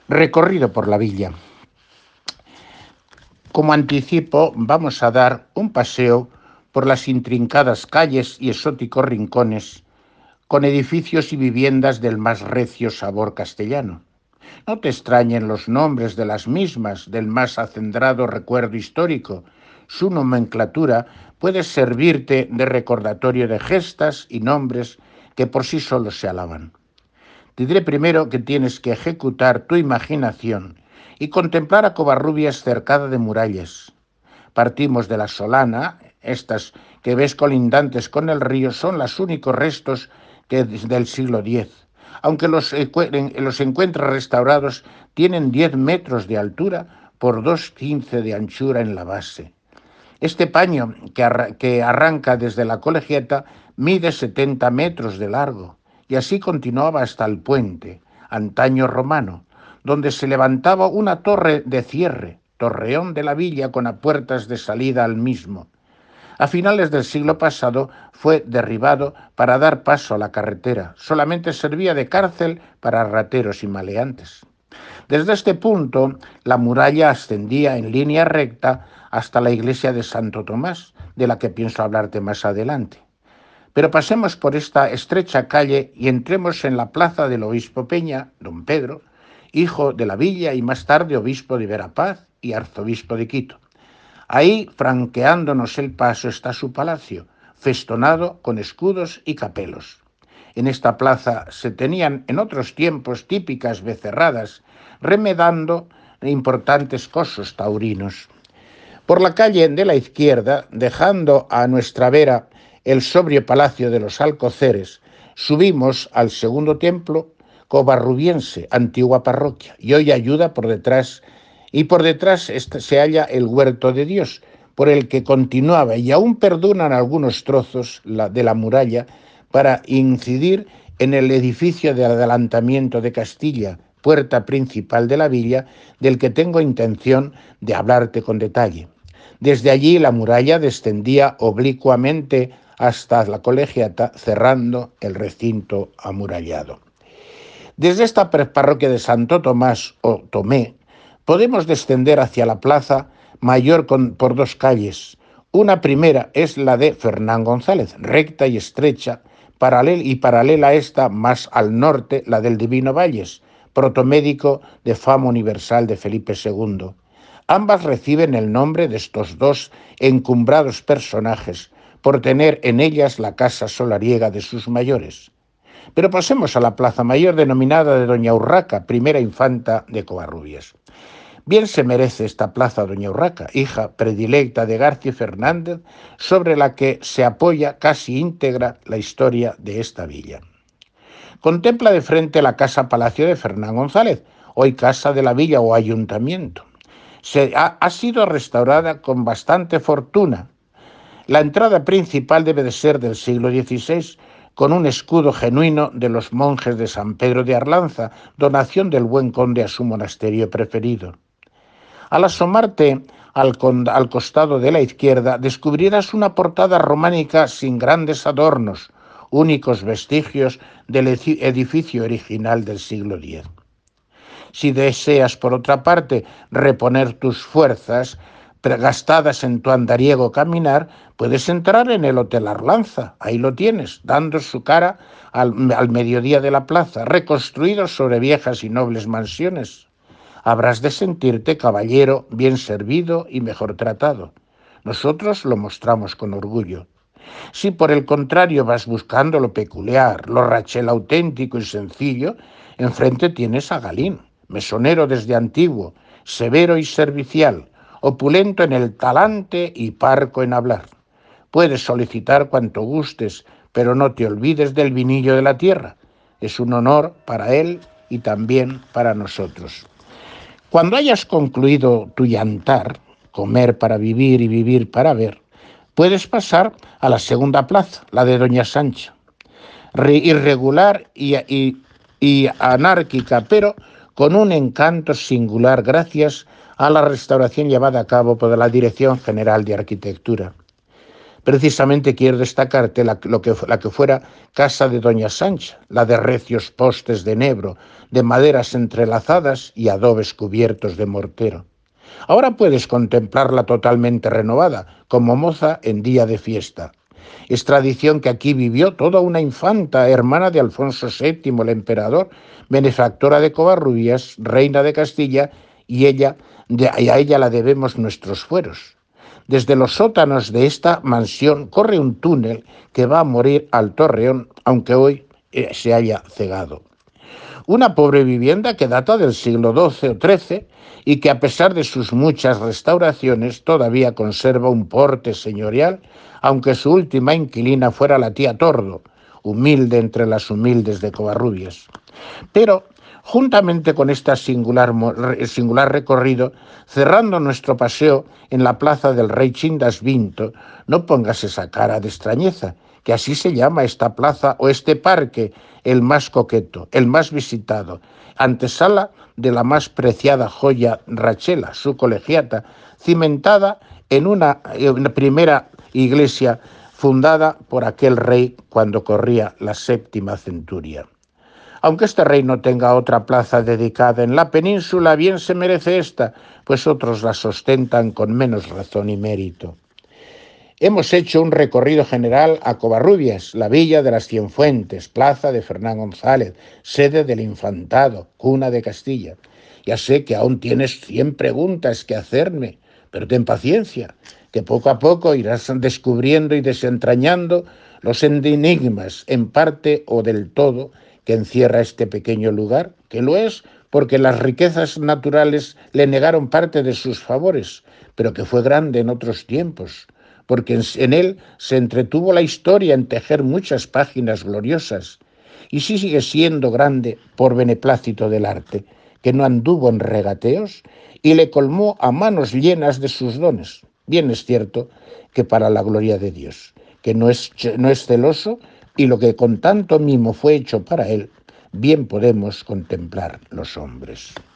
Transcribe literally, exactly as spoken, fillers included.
Recorrido por la villa. Como anticipo, vamos a dar un paseo por las intrincadas calles y exóticos rincones, con edificios y viviendas del más recio sabor castellano. No te extrañen los nombres de las mismas, del más acendrado recuerdo histórico. Su nomenclatura puede servirte de recordatorio de gestas y nombres que por sí solos se alaban. Te diré primero que tienes que ejecutar tu imaginación y contemplar a Covarrubias cercada de murallas. Partimos de la Solana, estas que ves colindantes con el río son los únicos restos que del siglo diez. Aunque los, los encuentros restaurados tienen diez metros de altura por dos quince de anchura en la base. Este paño que, arra que arranca desde la colegiata mide setenta metros de largo y así continuaba hasta el puente, antaño romano, donde se levantaba una torre de cierre, torreón de la villa con puertas de salida al mismo. A finales del siglo pasado fue derribado para dar paso a la carretera. Solamente servía de cárcel para rateros y maleantes. Desde este punto, la muralla ascendía en línea recta hasta la iglesia de Santo Tomás, de la que pienso hablarte más adelante. Pero pasemos por esta estrecha calle y entremos en la plaza del obispo Peña, don Pedro, hijo de la villa y más tarde obispo de Verapaz y arzobispo de Quito. Ahí, franqueándonos el paso, está su palacio, festonado con escudos y capelos. En esta plaza se tenían en otros tiempos típicas becerradas, remedando importantes cosos taurinos. Por la calle de la izquierda, dejando a nuestra vera el sobrio palacio de los Alcoceres, subimos al segundo templo covarrubiense, antigua parroquia, y hoy ayuda por detrás, y por detrás se halla el huerto de Dios, por el que continuaba y aún perduran algunos trozos de la muralla para incidir en el edificio de adelantamiento de Castilla, puerta principal de la villa, del que tengo intención de hablarte con detalle. Desde allí la muralla descendía oblicuamente hasta la colegiata, cerrando el recinto amurallado. Desde esta parroquia de Santo Tomás o Tomé, podemos descender hacia la plaza mayor con, por dos calles. Una primera es la de Fernán González, recta y estrecha, paralela y paralela a esta, más al norte, la del Divino Valles, protomédico de fama universal de Felipe segundo. Ambas reciben el nombre de estos dos encumbrados personajes, por tener en ellas la casa solariega de sus mayores. Pero pasemos a la plaza mayor denominada de Doña Urraca, primera infanta de Covarrubias. Bien se merece esta plaza Doña Urraca, hija predilecta de García Fernández, sobre la que se apoya casi íntegra la historia de esta villa. Contempla de frente la casa palacio de Fernán González, hoy casa de la villa o ayuntamiento. Se ha, ha sido restaurada con bastante fortuna. La entrada principal debe de ser del siglo dieciséis, con un escudo genuino de los monjes de San Pedro de Arlanza, donación del buen conde a su monasterio preferido. Al asomarte al, al costado de la izquierda, descubrirás una portada románica sin grandes adornos, únicos vestigios del edificio original del siglo diez. Si deseas, por otra parte, reponer tus fuerzas gastadas en tu andariego caminar, puedes entrar en el Hotel Arlanza, ahí lo tienes, dando su cara al, al mediodía de la plaza, reconstruido sobre viejas y nobles mansiones. Habrás de sentirte caballero, bien servido y mejor tratado. Nosotros lo mostramos con orgullo. Si por el contrario vas buscando lo peculiar, lo rachel auténtico y sencillo, enfrente tienes a Galín, mesonero desde antiguo, severo y servicial, opulento en el talante y parco en hablar. Puedes solicitar cuanto gustes, pero no te olvides del vinillo de la tierra. Es un honor para él y también para nosotros. Cuando hayas concluido tu yantar, comer para vivir y vivir para ver, puedes pasar a la segunda plaza, la de Doña Sancha. Irregular y, y, y anárquica, pero con un encanto singular gracias a la restauración llevada a cabo por la Dirección General de Arquitectura. Precisamente quiero destacarte la, lo que, la que fuera casa de doña Sancha, la de recios postes de enebro, de maderas entrelazadas y adobes cubiertos de mortero. Ahora puedes contemplarla totalmente renovada, como moza en día de fiesta. Es tradición que aquí vivió toda una infanta, hermana de Alfonso séptimo, el emperador, benefactora de Covarrubias, reina de Castilla, y, ella, de, y a ella la debemos nuestros fueros. Desde los sótanos de esta mansión corre un túnel que va a morir al Torreón, aunque hoy eh, se haya cegado. Una pobre vivienda que data del siglo doce o trece y que a pesar de sus muchas restauraciones todavía conserva un porte señorial, aunque su última inquilina fuera la tía Tordo, humilde entre las humildes de Covarrubias. Pero, juntamente con este singular, singular recorrido, cerrando nuestro paseo en la plaza del Rey Chindas Vinto, no pongas esa cara de extrañeza, que así se llama esta plaza o este parque, el más coqueto, el más visitado, antesala de la más preciada joya Rachela, su colegiata, cimentada en una, en una primera iglesia fundada por aquel rey cuando corría la séptima centuria. Aunque este rey no tenga otra plaza dedicada en la península, bien se merece esta, pues otros la sostentan con menos razón y mérito. Hemos hecho un recorrido general a Covarrubias, la villa de las Cienfuentes, plaza de Fernán González, sede del Infantado, cuna de Castilla. Ya sé que aún tienes cien preguntas que hacerme, pero ten paciencia, que poco a poco irás descubriendo y desentrañando los enigmas, en parte o del todo, que encierra este pequeño lugar, que lo es porque las riquezas naturales le negaron parte de sus favores, pero que fue grande en otros tiempos, porque en él se entretuvo la historia en tejer muchas páginas gloriosas, y sí sigue siendo grande por beneplácito del arte, que no anduvo en regateos y le colmó a manos llenas de sus dones. Bien es cierto que para la gloria de Dios, que no es, no es celoso, y lo que con tanto mimo fue hecho para él, bien podemos contemplar los hombres.